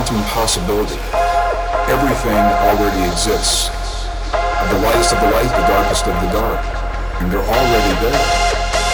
quantum possibility. Everything already exists. The lightest of the light, the darkest of the dark. And they're already there.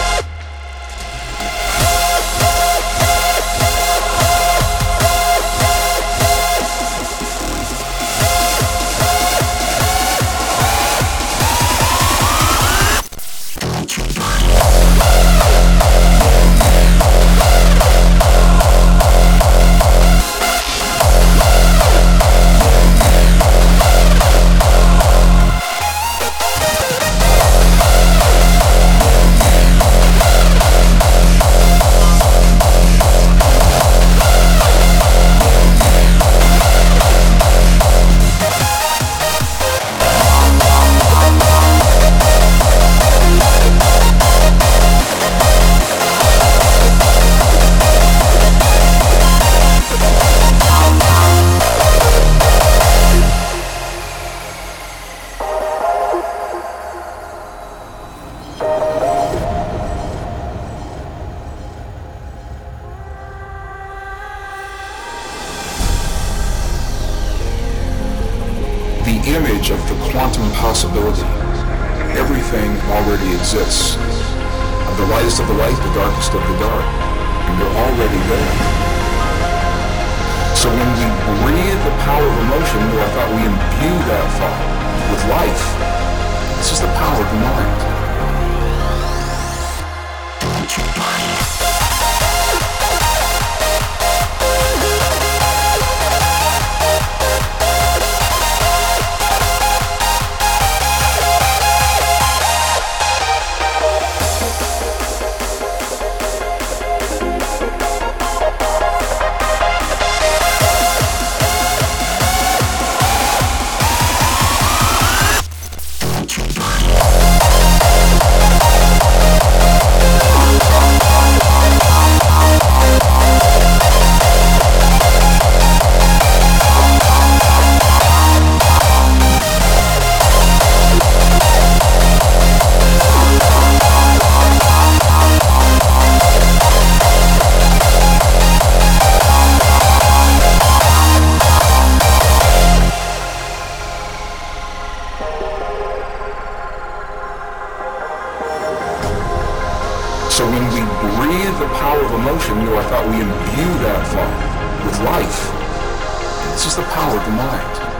The image of the quantum possibility. Everything already exists. The lightest of the light, the darkest of the dark. And they're already there. So when we breathe the power of emotion, I thought we imbue that thought with life. This is the power of the mind. So when we breathe the power of emotion, I thought we imbue that thought with life. This is the power of the mind.